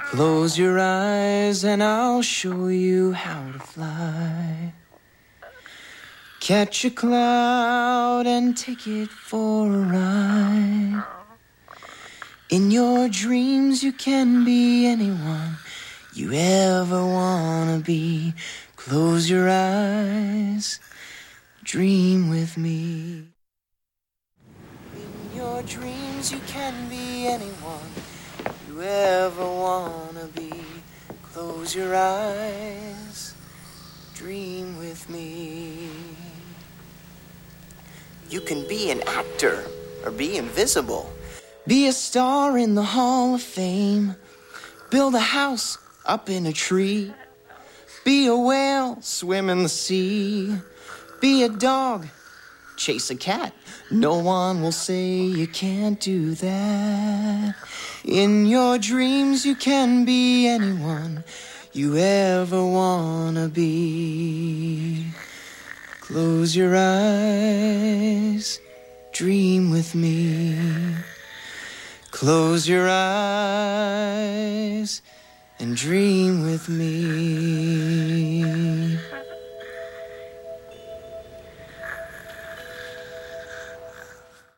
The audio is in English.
Close your eyes and I'll show you how to fly. Catch a cloud and take it for a ride. In your dreams you can be anyone you ever wanna be. Close your eyes, dream with me. In your dreams you can be anyone you ever wanna be. Close your eyes, dream with me. You can be an actor or be invisible. Be a star in the Hall of Fame. Build a house up in a tree. Be a whale, swim in the sea. Be a dog, chase a cat. No one will say you can't do that. In your dreams you can be anyone you ever wanna be. Close your eyes, dream with me. Close your eyes and dream with me.